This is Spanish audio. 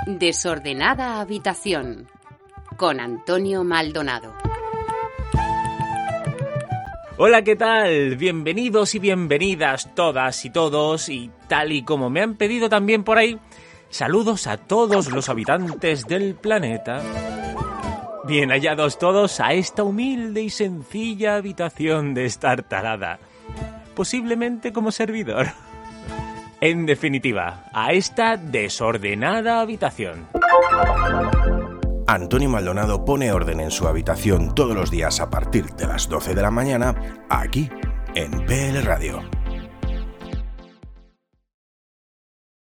Desordenada habitación con Antonio Maldonado. Hola, ¿qué tal? Bienvenidos y bienvenidas todas y todos, y tal y como me han pedido también por ahí, saludos a todos los habitantes del planeta. Bien hallados todos a esta humilde y sencilla habitación destartalada, posiblemente como servidor. En definitiva, a esta desordenada habitación. Antonio Maldonado pone orden en su habitación todos los días a partir de las 12 de la mañana, aquí en PL Radio.